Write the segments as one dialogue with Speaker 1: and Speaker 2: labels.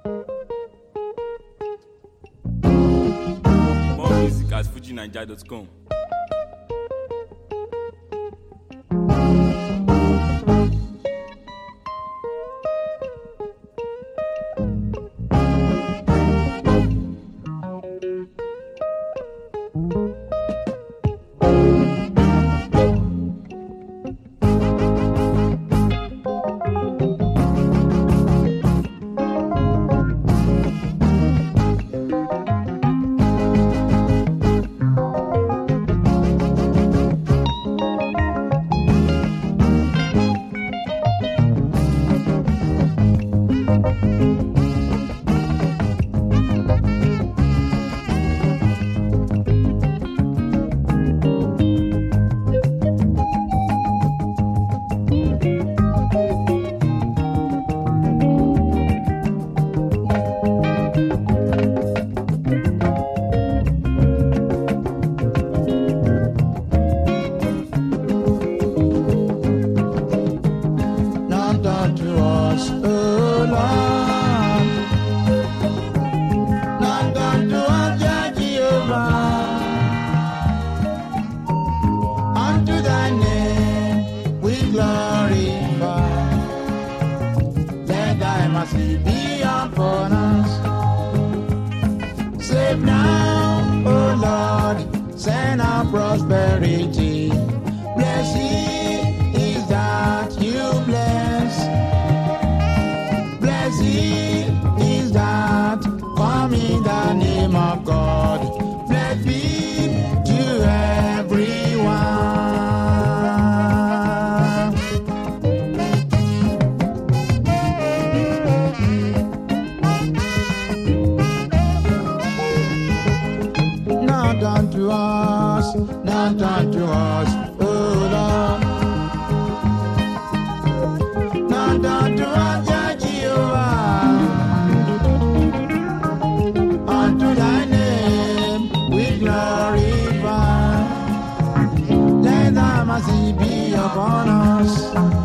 Speaker 1: More music at FujiNiger.com.
Speaker 2: Be upon us. Save now, O Lord, send our prosperity. Blessed is that you bless. Blessed is that come in the name of God. Blessed be to everyone. Not unto us, oh Lord. Not unto us, Jehovah. Unto thy name we glorify. Let thy mercy be upon us.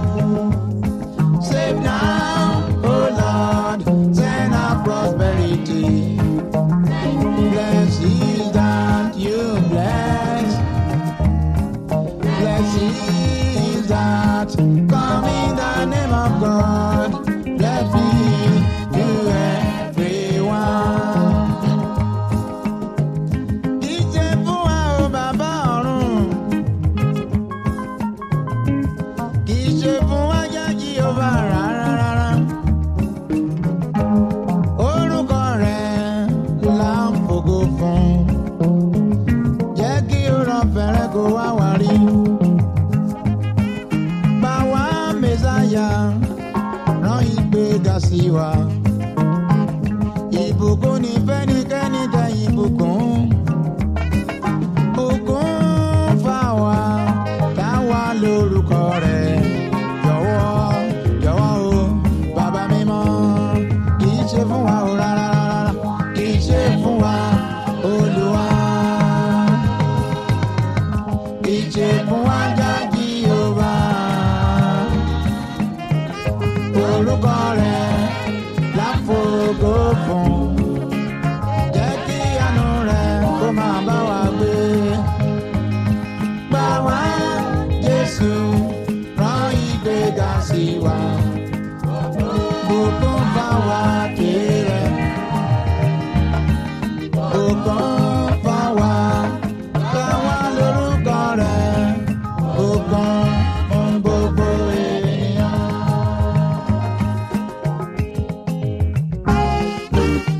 Speaker 2: Save now, oh Lord, send our prosperity. Blessed is that you bless. Blessed is that come in the name of God. Blessed be to everyone. Díje fún wa o bàbá ọ̀run. Kì í ṣe fún wa jẹ́ Jehovah rárá. Orúkọ rẹ̀ là ń fògo fún. Jẹ́ kí ó rán fẹ́rẹ́ kó wá wá rí. Bá wa Mèsáyà rán ìgbéga sí wa. Ìbùkún ni fẹ́nikẹ́ni tẹ ìbùkún. Bùkún fà wá, dá wa lórúkọ rẹ̀. Jọ̀wọ́ o, bàbá mímọ́. Kì í ṣe fún wa o rárá. Kì í ṣe fún wa, Olúwa. Kì í ṣe fún wa, Jehovah. Orúkọ rẹ̀ là ń fògo fún. Jẹ́ kí àánú rẹ̀ kó máa bá wa gbé. Gbà wá, Jésù, rán ìgbéga sí wa. Bùkún bá wa kéré. Bùkún bá wa, ká wá lórúkọ rẹ̀. Bùkún fún gbogbo ènìyàn.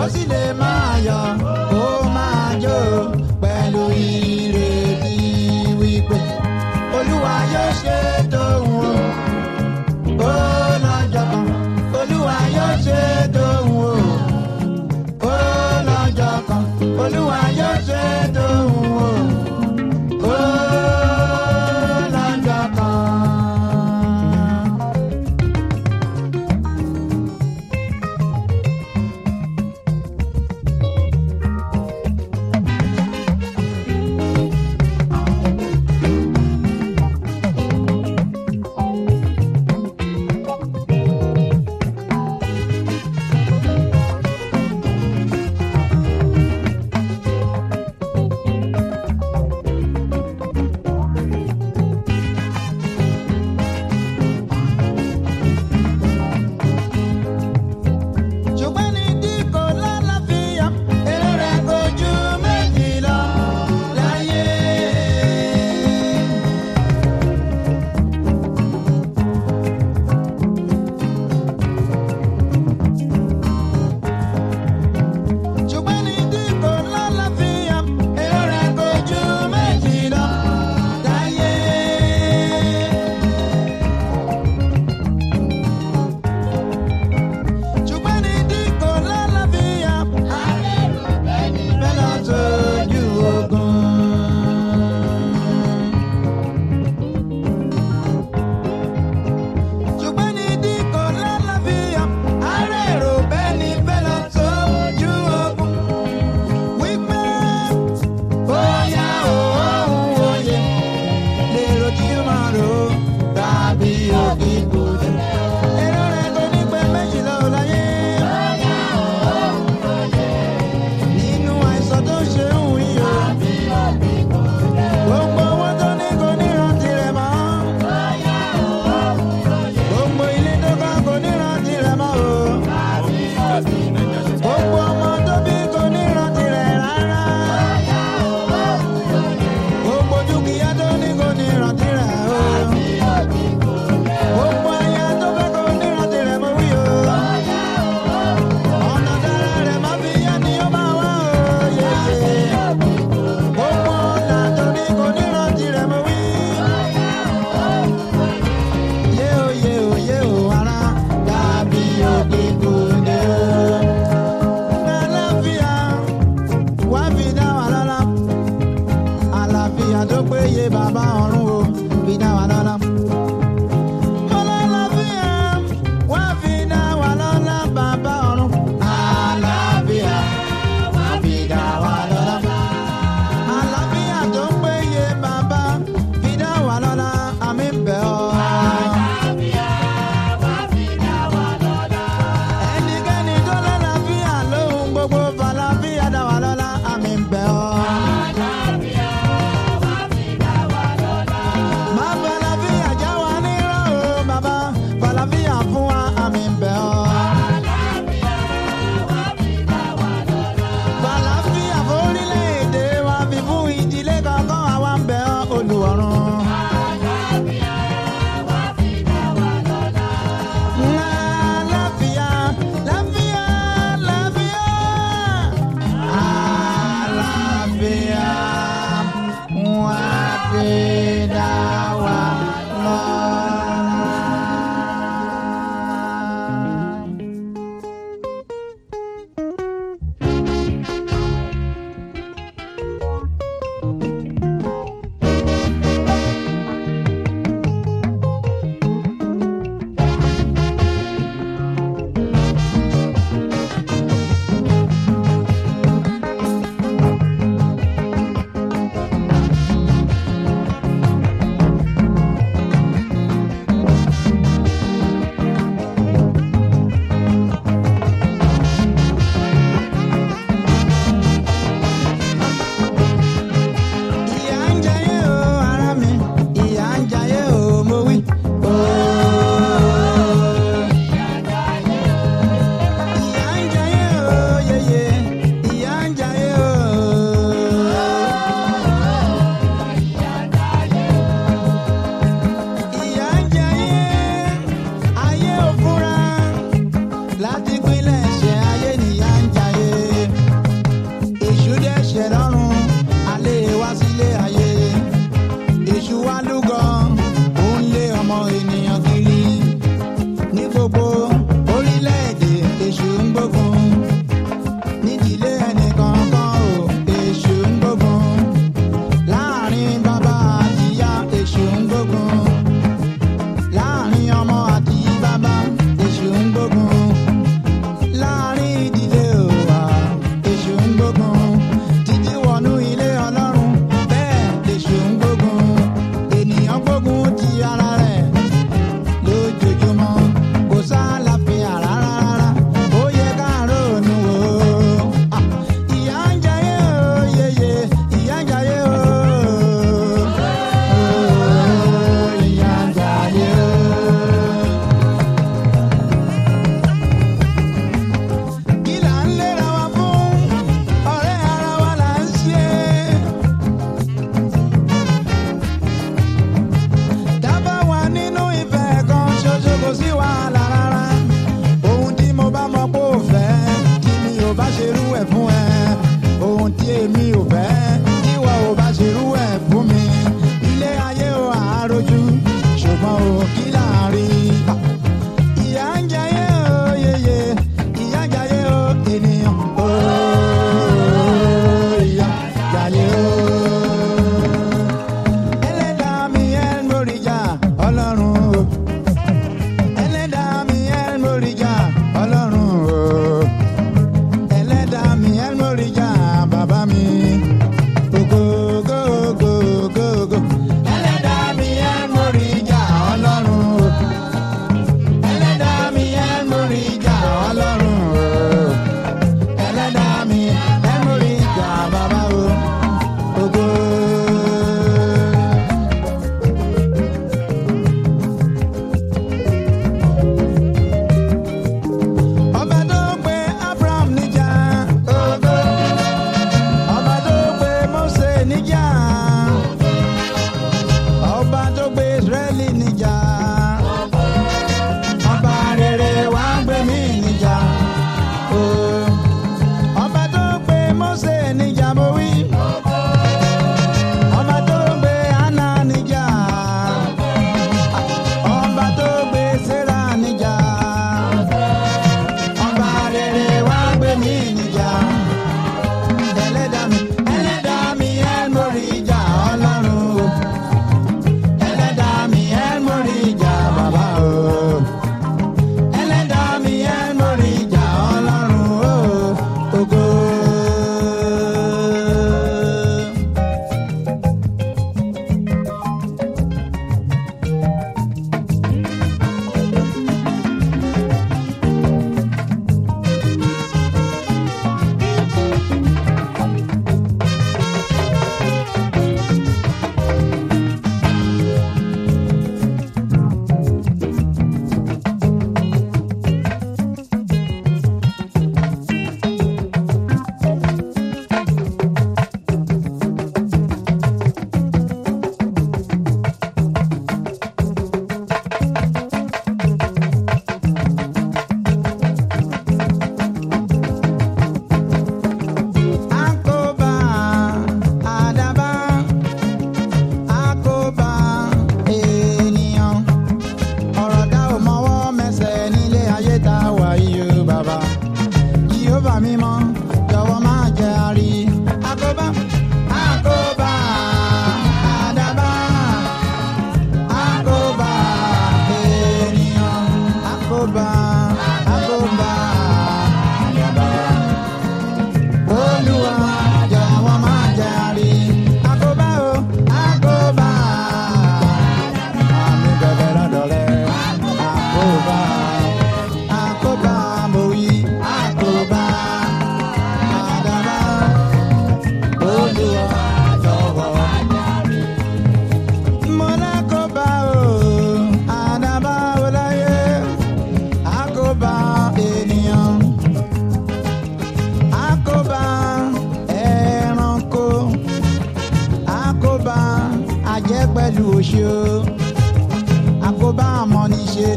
Speaker 2: ó sì lè máa yọ̀ ó máa jó pẹ̀lú ìrètí wípé Olúwa yóò ṣe tóun o. Ó lọ́jọ́ kan Olúwa yóò ṣe tóun o. Ó lọ́jọ́ kan Olúwa yóò ṣe tóun o. Ó lọ́jọ́ kan.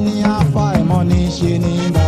Speaker 2: ní àfàìmọ̀ ní ṣe ní bá.